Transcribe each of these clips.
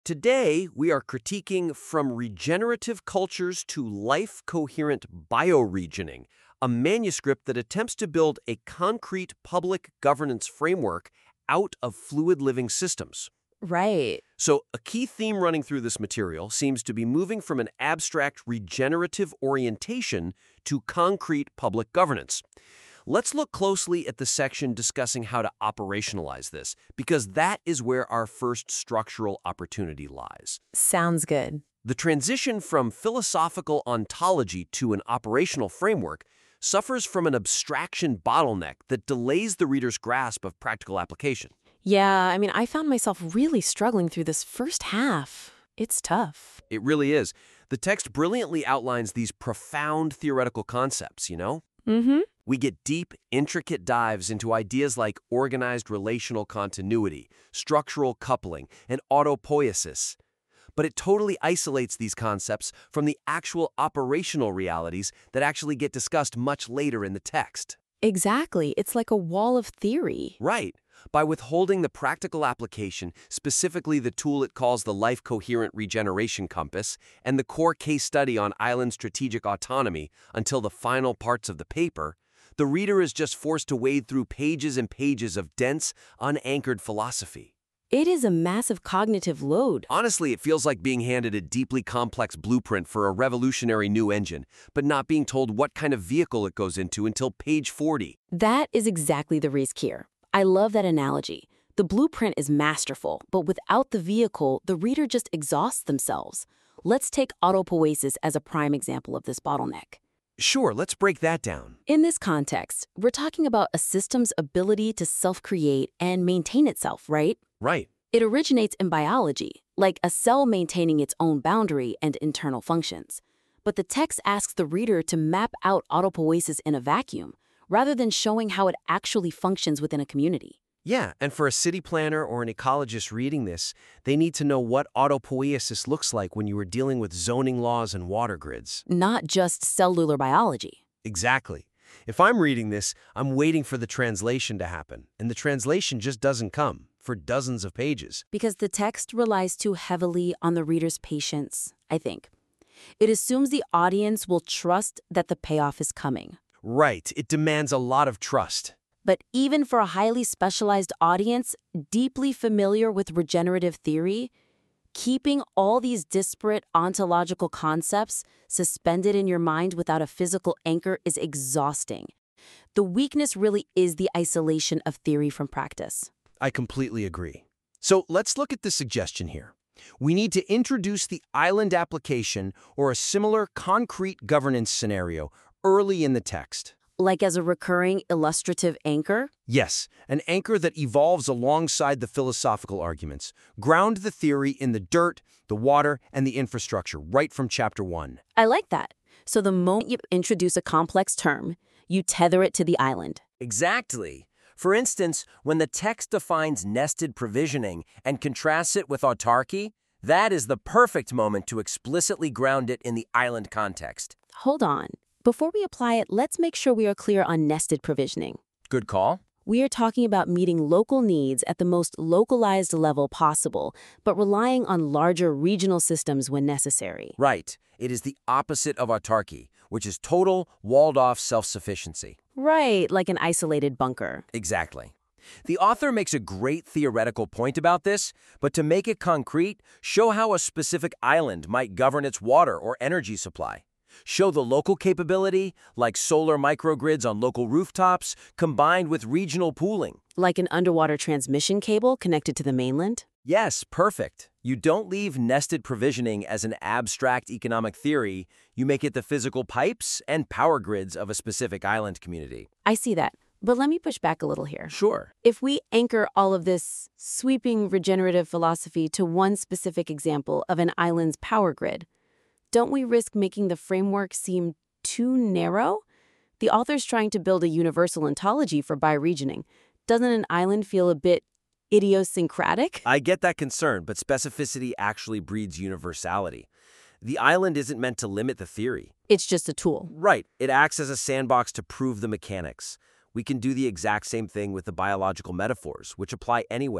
Today, we are critiquing From Regenerative Cultures to Life-Coherent Bioregioning, a manuscript that attempts to build a concrete public governance framework out of fluid living systems. Right. So, a key theme running through this material seems to be moving from an abstract regenerative orientation to concrete public governance. Let's look closely at the section discussing how to operationalize this, because that is where our first structural opportunity lies. Sounds good. The transition from philosophical ontology to an operational framework suffers from an abstraction bottleneck that delays the reader's grasp of practical application. Yeah, I found myself really struggling through this first half. It's tough. It really is. The text brilliantly outlines these profound theoretical concepts, Mm-hmm. We get deep, intricate dives into ideas like organized relational continuity, structural coupling, and autopoiesis. But it totally isolates these concepts from the actual operational realities that actually get discussed much later in the text. Exactly. It's like a wall of theory. Right. By withholding the practical application, specifically the tool it calls the Life Coherent Regeneration Compass, and the core case study on island strategic autonomy until the final parts of the paper, the reader is just forced to wade through pages and pages of dense, unanchored philosophy. It is a massive cognitive load. Honestly, it feels like being handed a deeply complex blueprint for a revolutionary new engine, but not being told what kind of vehicle it goes into until page 40. That is exactly the risk here. I love that analogy. The blueprint is masterful, but without the vehicle, the reader just exhausts themselves. Let's take autopoiesis as a prime example of this bottleneck. Sure, let's break that down. In this context, we're talking about a system's ability to self-create and maintain itself, right? Right. It originates in biology, like a cell maintaining its own boundary and internal functions. But the text asks the reader to map out autopoiesis in a vacuum, rather than showing how it actually functions within a community. Yeah, and for a city planner or an ecologist reading this, they need to know what autopoiesis looks like when you are dealing with zoning laws and water grids. Not just cellular biology. Exactly. If I'm reading this, I'm waiting for the translation to happen, and the translation just doesn't come for dozens of pages. Because the text relies too heavily on the reader's patience, I think. It assumes the audience will trust that the payoff is coming. Right, it demands a lot of trust. But even for a highly specialized audience, deeply familiar with regenerative theory, keeping all these disparate ontological concepts suspended in your mind without a physical anchor is exhausting. The weakness really is the isolation of theory from practice. I completely agree. So let's look at the suggestion here. We need to introduce the island application or a similar concrete governance scenario early in the text. Like as a recurring illustrative anchor? Yes, an anchor that evolves alongside the philosophical arguments. Ground the theory in the dirt, the water, and the infrastructure right from chapter 1. I like that. So the moment you introduce a complex term, you tether it to the island. Exactly. For instance, when the text defines nested provisioning and contrasts it with autarky, that is the perfect moment to explicitly ground it in the island context. Hold on. Before we apply it, let's make sure we are clear on nested provisioning. Good call. We are talking about meeting local needs at the most localized level possible, but relying on larger regional systems when necessary. Right. It is the opposite of autarky, which is total, walled-off self-sufficiency. Right, like an isolated bunker. Exactly. The author makes a great theoretical point about this, but to make it concrete, show how a specific island might govern its water or energy supply. Show the local capability, like solar microgrids on local rooftops, combined with regional pooling. Like an underwater transmission cable connected to the mainland? Yes, perfect. You don't leave nested provisioning as an abstract economic theory. You make it the physical pipes and power grids of a specific island community. I see that. But let me push back a little here. Sure. If we anchor all of this sweeping regenerative philosophy to one specific example of an island's power grid, don't we risk making the framework seem too narrow? The author's trying to build a universal ontology for bioregioning. Doesn't an island feel a bit idiosyncratic? I get that concern, but specificity actually breeds universality. The island isn't meant to limit the theory. It's just a tool. Right. It acts as a sandbox to prove the mechanics. We can do the exact same thing with the biological metaphors, which apply anywhere.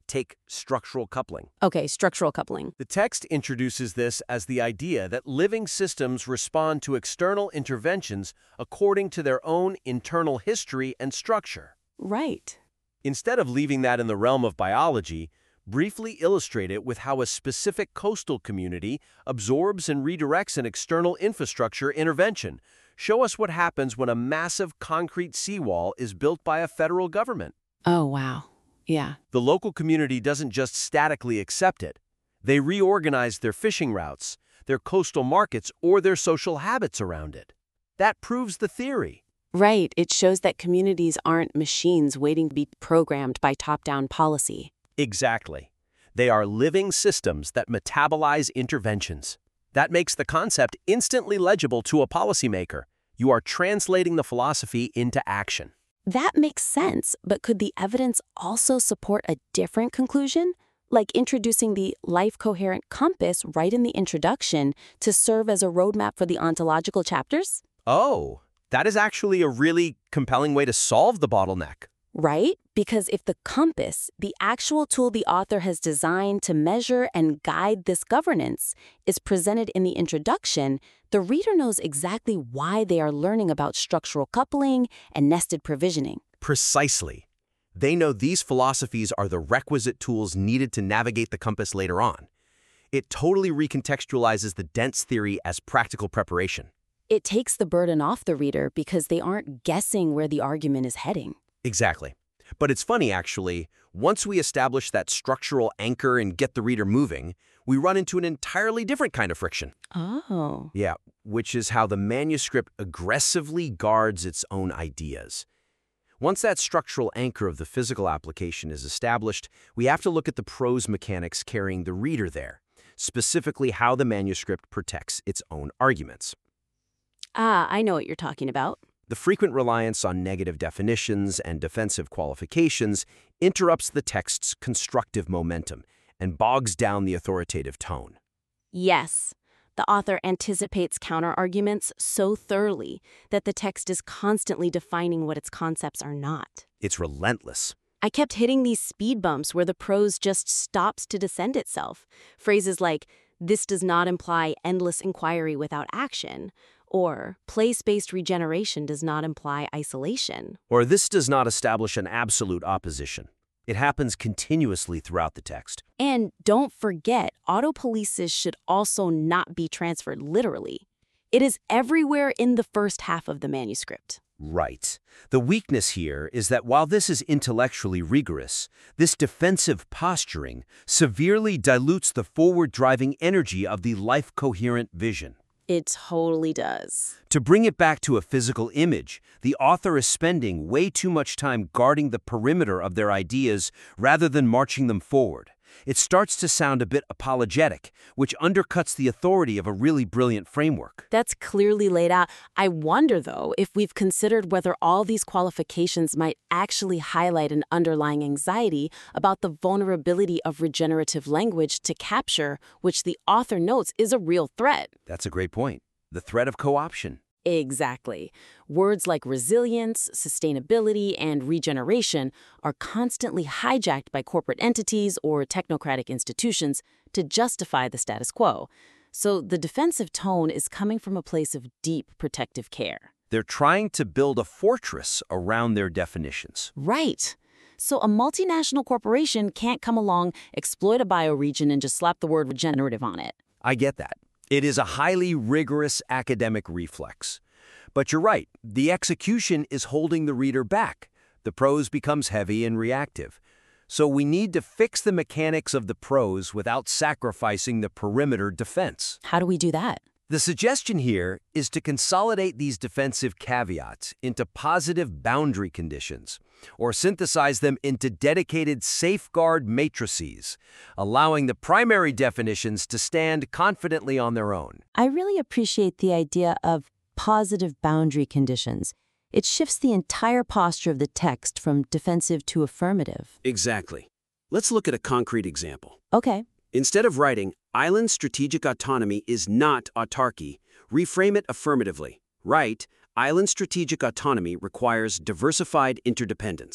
Take structural coupling. Okay, structural coupling. The text introduces this as the idea that living systems respond to external interventions according to their own internal history and structure. Right. Instead of leaving that in the realm of biology, briefly illustrate it with how a specific coastal community absorbs and redirects an external infrastructure intervention. Show us what happens when a massive concrete seawall is built by a federal government. Oh, wow. Yeah. The local community doesn't just statically accept it. They reorganize their fishing routes, their coastal markets, or their social habits around it. That proves the theory. Right. It shows that communities aren't machines waiting to be programmed by top-down policy. Exactly. They are living systems that metabolize interventions. That makes the concept instantly legible to a policymaker. You are translating the philosophy into action. That makes sense, but could the evidence also support a different conclusion? Like introducing the life-coherent compass right in the introduction to serve as a roadmap for the ontological chapters? Oh, that is actually a really compelling way to solve the bottleneck. Right? Because if the compass, the actual tool the author has designed to measure and guide this governance, is presented in the introduction, the reader knows exactly why they are learning about structural coupling and nested provisioning. Precisely. They know these philosophies are the requisite tools needed to navigate the compass later on. It totally recontextualizes the dense theory as practical preparation. It takes the burden off the reader because they aren't guessing where the argument is heading. Exactly. But it's funny, actually. Once we establish that structural anchor and get the reader moving, we run into an entirely different kind of friction. Oh. Yeah, which is how the manuscript aggressively guards its own ideas. Once that structural anchor of the physical application is established, we have to look at the prose mechanics carrying the reader there, specifically how the manuscript protects its own arguments. Ah, I know what you're talking about. The frequent reliance on negative definitions and defensive qualifications interrupts the text's constructive momentum and bogs down the authoritative tone. Yes. The author anticipates counterarguments so thoroughly that the text is constantly defining what its concepts are not. It's relentless. I kept hitting these speed bumps where the prose just stops to defend itself. Phrases like, "This does not imply endless inquiry without action," or "place-based regeneration does not imply isolation." Or this does not establish an absolute opposition. It happens continuously throughout the text. And don't forget, autopolesis should also not be transferred literally. It is everywhere in the first half of the manuscript. Right. The weakness here is that while this is intellectually rigorous, this defensive posturing severely dilutes the forward-driving energy of the life-coherent vision. It totally does. To bring it back to a physical image, the author is spending way too much time guarding the perimeter of their ideas rather than marching them forward. It starts to sound a bit apologetic, which undercuts the authority of a really brilliant framework. That's clearly laid out. I wonder, though, if we've considered whether all these qualifications might actually highlight an underlying anxiety about the vulnerability of regenerative language to capture, which the author notes is a real threat. That's a great point. The threat of co-option. Exactly. Words like resilience, sustainability, and regeneration are constantly hijacked by corporate entities or technocratic institutions to justify the status quo. So the defensive tone is coming from a place of deep protective care. They're trying to build a fortress around their definitions. Right. So a multinational corporation can't come along, exploit a bioregion, and just slap the word regenerative on it. I get that. It is a highly rigorous academic reflex. But you're right, the execution is holding the reader back. The prose becomes heavy and reactive. So we need to fix the mechanics of the prose without sacrificing the perimeter defense. How do we do that? The suggestion here is to consolidate these defensive caveats into positive boundary conditions, or synthesize them into dedicated safeguard matrices, allowing the primary definitions to stand confidently on their own. I really appreciate the idea of positive boundary conditions. It shifts the entire posture of the text from defensive to affirmative. Exactly. Let's look at a concrete example. Okay. Instead of writing, "Island strategic autonomy is not autarky," reframe it affirmatively. Write, "Island strategic autonomy requires diversified interdependence."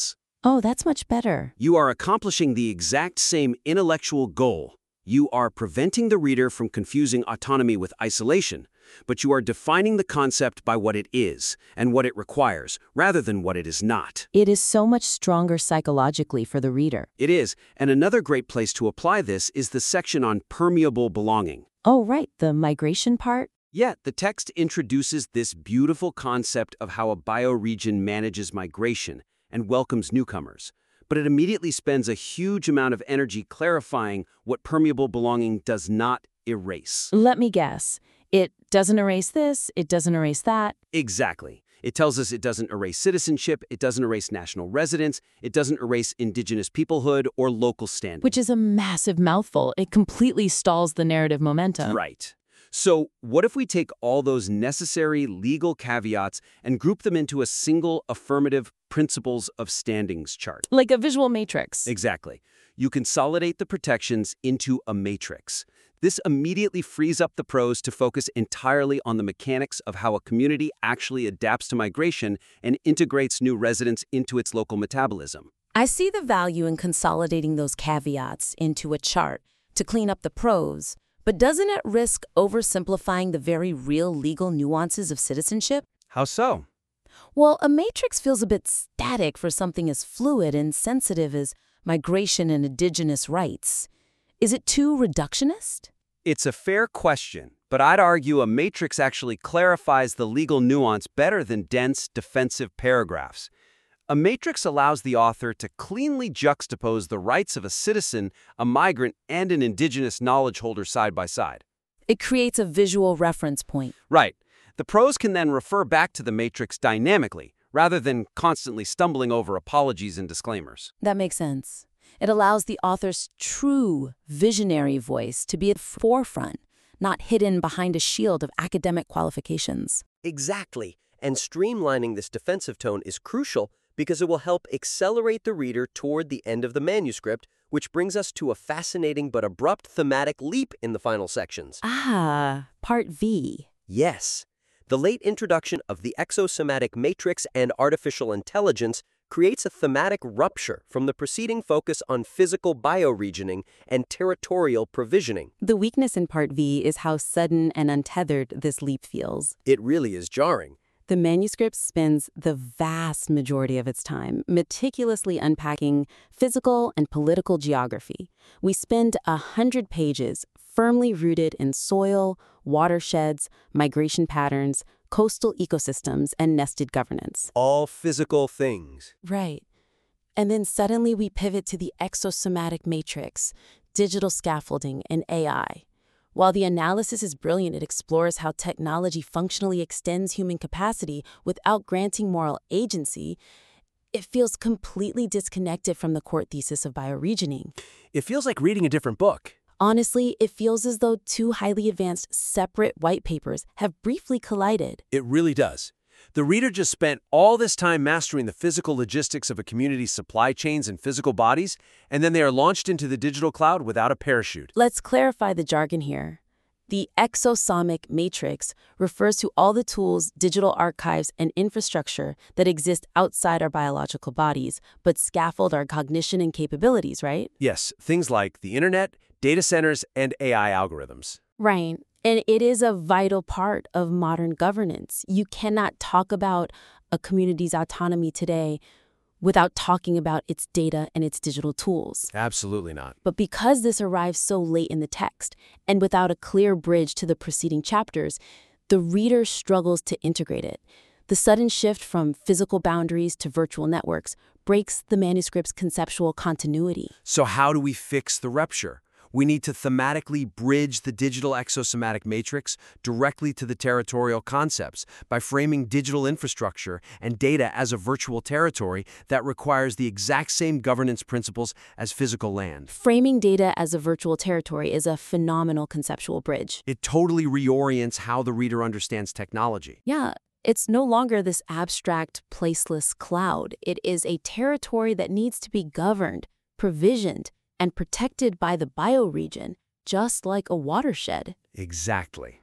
Oh, that's much better. You are accomplishing the exact same intellectual goal. You are preventing the reader from confusing autonomy with isolation, but you are defining the concept by what it is and what it requires, rather than what it is not. It is so much stronger psychologically for the reader. It is, and another great place to apply this is the section on permeable belonging. Oh, right, the migration part? Yeah, the text introduces this beautiful concept of how a bioregion manages migration and welcomes newcomers. But it immediately spends a huge amount of energy clarifying what permeable belonging does not erase. Let me guess. It doesn't erase this, it doesn't erase that. Exactly. It tells us it doesn't erase citizenship, it doesn't erase national residence, it doesn't erase indigenous peoplehood or local standing. Which is a massive mouthful. It completely stalls the narrative momentum. Right. So what if we take all those necessary legal caveats and group them into a single affirmative principles of standings chart? Like a visual matrix. Exactly. You consolidate the protections into a matrix. This immediately frees up the pros to focus entirely on the mechanics of how a community actually adapts to migration and integrates new residents into its local metabolism. I see the value in consolidating those caveats into a chart to clean up the pros, but doesn't it risk oversimplifying the very real legal nuances of citizenship? How so? Well, a matrix feels a bit static for something as fluid and sensitive as migration and indigenous rights. Is it too reductionist? It's a fair question, but I'd argue a matrix actually clarifies the legal nuance better than dense, defensive paragraphs. A matrix allows the author to cleanly juxtapose the rights of a citizen, a migrant, and an indigenous knowledge holder side by side. It creates a visual reference point. Right. The pros can then refer back to the matrix dynamically, rather than constantly stumbling over apologies and disclaimers. That makes sense. It allows the author's true visionary voice to be at the forefront, not hidden behind a shield of academic qualifications. Exactly. And streamlining this defensive tone is crucial because it will help accelerate the reader toward the end of the manuscript, which brings us to a fascinating but abrupt thematic leap in the final sections. Ah, Part V. Yes. The late introduction of the exosomatic matrix and artificial intelligence creates a thematic rupture from the preceding focus on physical bioregioning and territorial provisioning. The weakness in Part V is how sudden and untethered this leap feels. It really is jarring. The manuscript spends the vast majority of its time meticulously unpacking physical and political geography. We spend 100 pages firmly rooted in soil, watersheds, migration patterns, coastal ecosystems, and nested governance. All physical things. Right. And then suddenly we pivot to the exosomatic matrix, digital scaffolding, and AI. While the analysis is brilliant, it explores how technology functionally extends human capacity without granting moral agency. It feels completely disconnected from the core thesis of bioregioning. It feels like reading a different book. Honestly, it feels as though two highly advanced separate white papers have briefly collided. It really does. The reader just spent all this time mastering the physical logistics of a community's supply chains and physical bodies, and then they are launched into the digital cloud without a parachute. Let's clarify the jargon here. The exosomic matrix refers to all the tools, digital archives, and infrastructure that exist outside our biological bodies, but scaffold our cognition and capabilities, right? Yes, things like the internet, data centers, and AI algorithms. Right. And it is a vital part of modern governance. You cannot talk about a community's autonomy today without talking about its data and its digital tools. Absolutely not. But because this arrives so late in the text, and without a clear bridge to the preceding chapters, the reader struggles to integrate it. The sudden shift from physical boundaries to virtual networks breaks the manuscript's conceptual continuity. So how do we fix the rupture? We need to thematically bridge the digital exosomatic matrix directly to the territorial concepts by framing digital infrastructure and data as a virtual territory that requires the exact same governance principles as physical land. Framing data as a virtual territory is a phenomenal conceptual bridge. It totally reorients how the reader understands technology. Yeah, it's no longer this abstract, placeless cloud. It is a territory that needs to be governed, provisioned, and protected by the bioregion, just like a watershed. Exactly.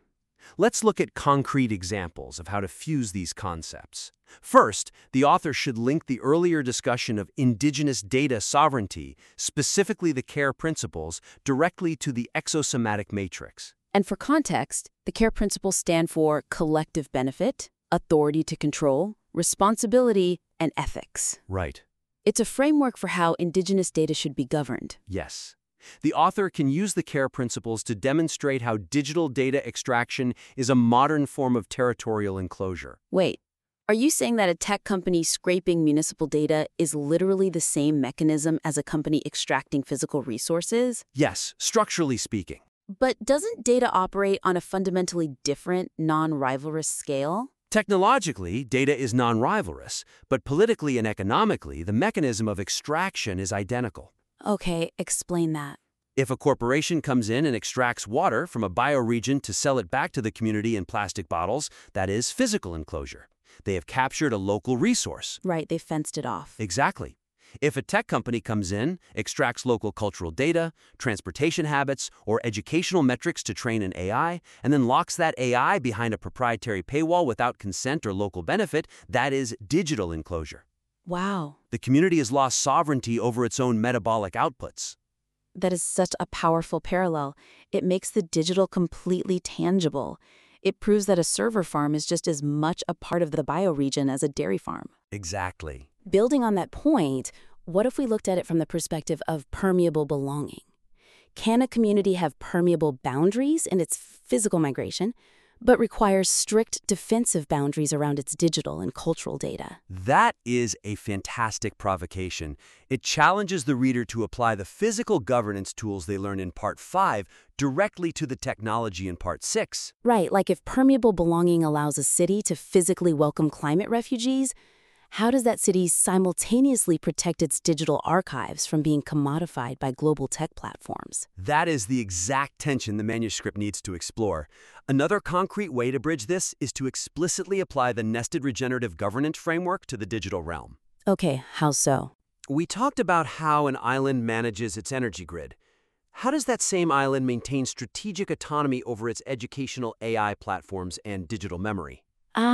Let's look at concrete examples of how to fuse these concepts. First, the author should link the earlier discussion of indigenous data sovereignty, specifically the CARE principles, directly to the exosomatic matrix. And for context, the CARE principles stand for collective benefit, authority to control, responsibility, and ethics. Right. It's a framework for how indigenous data should be governed. Yes. The author can use the CARE principles to demonstrate how digital data extraction is a modern form of territorial enclosure. Wait, are you saying that a tech company scraping municipal data is literally the same mechanism as a company extracting physical resources? Yes, structurally speaking. But doesn't data operate on a fundamentally different, non-rivalrous scale? Technologically, data is non-rivalrous, but politically and economically, the mechanism of extraction is identical. Okay, explain that. If a corporation comes in and extracts water from a bioregion to sell it back to the community in plastic bottles, that is physical enclosure. They have captured a local resource. Right, they fenced it off. Exactly. If a tech company comes in, extracts local cultural data, transportation habits, or educational metrics to train an AI, and then locks that AI behind a proprietary paywall without consent or local benefit, that is digital enclosure. Wow. The community has lost sovereignty over its own metabolic outputs. That is such a powerful parallel. It makes the digital completely tangible. It proves that a server farm is just as much a part of the bioregion as a dairy farm. Exactly. Building on that point, what if we looked at it from the perspective of permeable belonging? Can a community have permeable boundaries in its physical migration, but requires strict defensive boundaries around its digital and cultural data? That is a fantastic provocation. It challenges the reader to apply the physical governance tools they learn in Part 5 directly to the technology in Part 6. Right, like if permeable belonging allows a city to physically welcome climate refugees, how does that city simultaneously protect its digital archives from being commodified by global tech platforms? That is the exact tension the manuscript needs to explore. Another concrete way to bridge this is to explicitly apply the nested regenerative governance framework to the digital realm. Okay, how so? We talked about how an island manages its energy grid. How does that same island maintain strategic autonomy over its educational AI platforms and digital memory?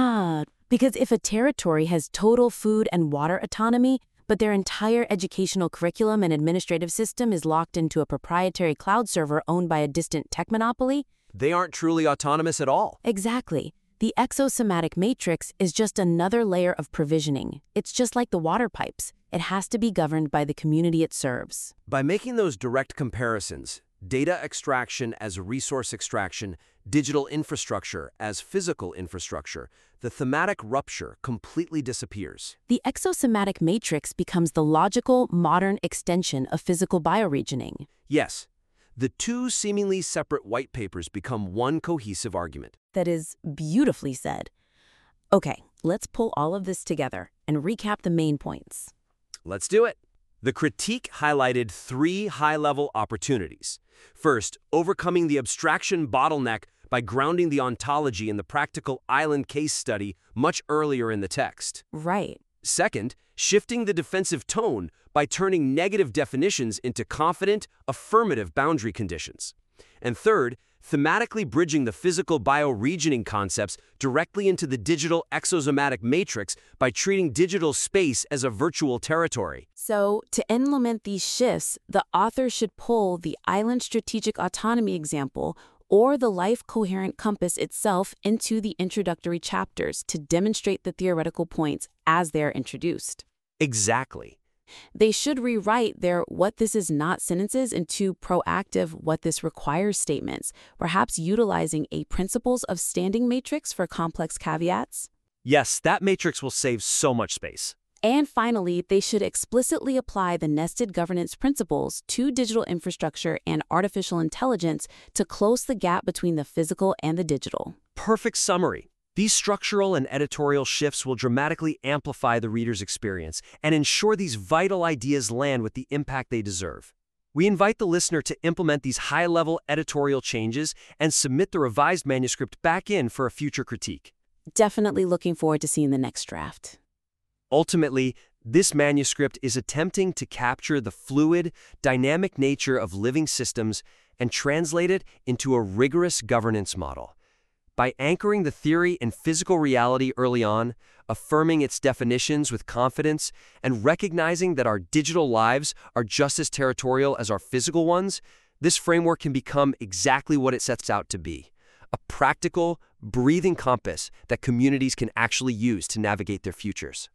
Because if a territory has total food and water autonomy, but their entire educational curriculum and administrative system is locked into a proprietary cloud server owned by a distant tech monopoly, They aren't truly autonomous at all. exactly. The exosomatic matrix is just another layer of provisioning. It's just like the water pipes. It has to be governed by the community it serves. By making those direct comparisons, data extraction as resource extraction, digital infrastructure as physical infrastructure, the thematic rupture completely disappears. The exosomatic matrix becomes the logical, modern extension of physical bioregioning. Yes, the two seemingly separate white papers become one cohesive argument. That is beautifully said. Okay, let's pull all of this together and recap the main points. Let's do it. The critique highlighted 3 high-level opportunities. First, overcoming the abstraction bottleneck by grounding the ontology in the practical island case study much earlier in the text. Right. Second, shifting the defensive tone by turning negative definitions into confident, affirmative boundary conditions. And third, thematically bridging the physical bioregioning concepts directly into the digital exosomatic matrix by treating digital space as a virtual territory. So, to implement these shifts, the author should pull the island strategic autonomy example or the life coherent compass itself into the introductory chapters to demonstrate the theoretical points as they're introduced. Exactly. They should rewrite their what this is not sentences into proactive what this requires statements, perhaps utilizing a principles of standing matrix for complex caveats. Yes, that matrix will save so much space. And finally, they should explicitly apply the nested governance principles to digital infrastructure and artificial intelligence to close the gap between the physical and the digital. Perfect summary. These structural and editorial shifts will dramatically amplify the reader's experience and ensure these vital ideas land with the impact they deserve. We invite the listener to implement these high-level editorial changes and submit the revised manuscript back in for a future critique. Definitely looking forward to seeing the next draft. Ultimately, this manuscript is attempting to capture the fluid, dynamic nature of living systems and translate it into a rigorous governance model. By anchoring the theory in physical reality early on, affirming its definitions with confidence, and recognizing that our digital lives are just as territorial as our physical ones, this framework can become exactly what it sets out to be: a practical, breathing compass that communities can actually use to navigate their futures.